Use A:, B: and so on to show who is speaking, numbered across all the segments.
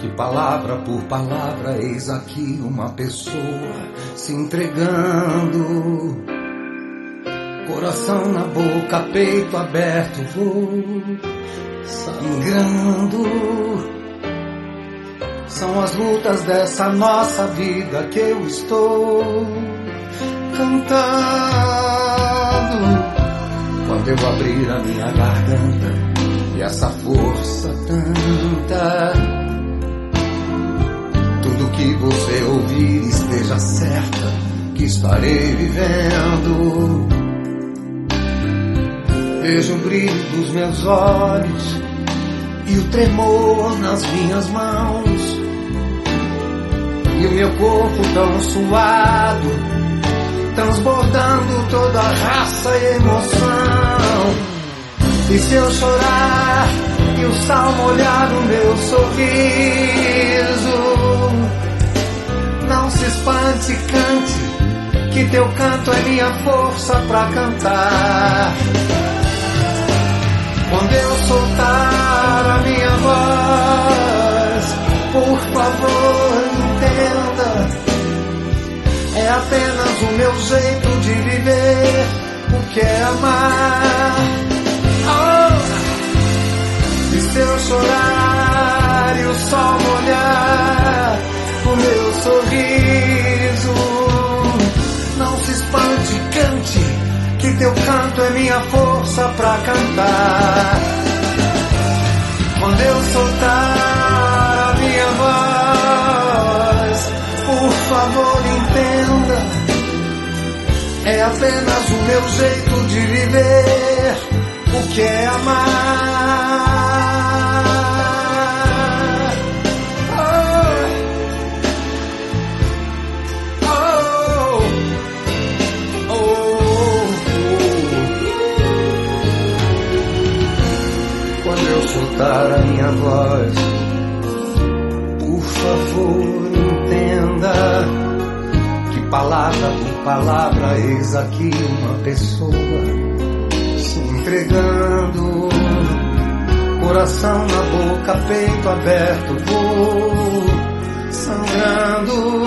A: Que palavra por palavra, eis aqui uma pessoa se entregando. Coração na boca, peito aberto, vou sangrando. São as lutas dessa nossa vida que eu estou cantando. Quando eu abrir a minha garganta e essa força tanta, tudo que você ouvir esteja certa que estarei vivendo. Vejo o brilho dos meus olhos e o tremor nas minhas mãos, e o meu corpo tão suado, transbordando toda a raça e emoção. E se eu chorar e o sal molhar no meu sorriso, não se espante, cante, que teu canto é minha força pra cantar. Quando eu soltar a minha voz, por favor entenda, é apenas o meu jeito de viver o que é amar. Oh! E se eu chorar e o sol molhar o meu sorriso, não se espante, cante, que teu canto é minha força pra cantar. Quando eu soltar a minha voz, por favor entenda, é apenas o meu jeito de viver o que é amar. Quando eu soltar a minha voz, por favor entenda, que palavra por palavra, eis aqui uma pessoa se entregando. Coração na boca, peito aberto, vou sangrando.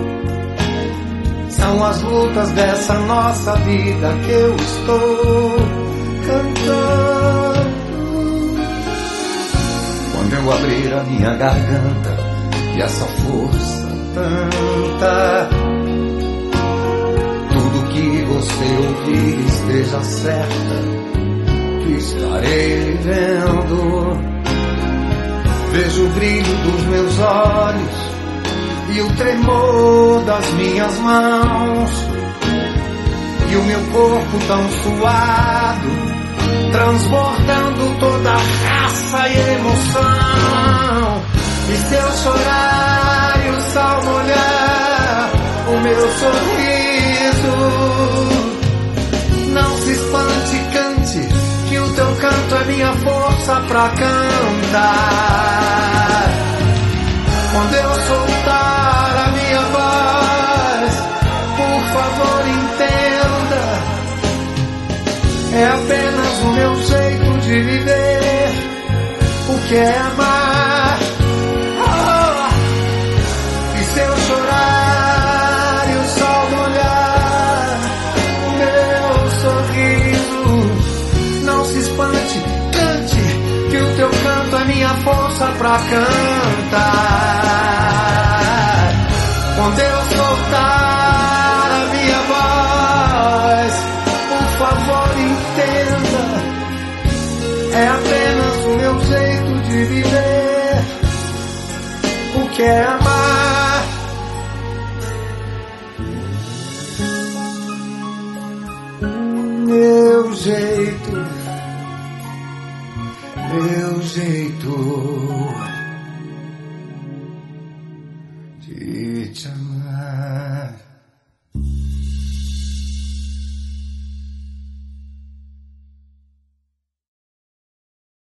A: São as lutas dessa nossa vida que eu estou cantando. Quando eu abrir a minha garganta e essa força tanta, tudo que você ouvir esteja certa que estarei vendo. Vejo o brilho dos meus olhos e o tremor das minhas mãos, e o meu corpo tão suado, transbordando toda a raça e emoção. E se eu chorar e o sal molhar o meu sorriso, não se espante, cante, que o teu canto é minha força pra cantar. Quando eu soltar a minha voz, por favor entenda, é apenas o meu jeito de viver o que é amar. Oh! E se eu chorar e o sol molhar o meu sorriso, não se espante, cante, que o teu canto é minha força pra cantar. Quando eu soltar a minha voz, por favor entenda, é apenas o meu jeito de viver o que é amar. Meu jeito de te amar.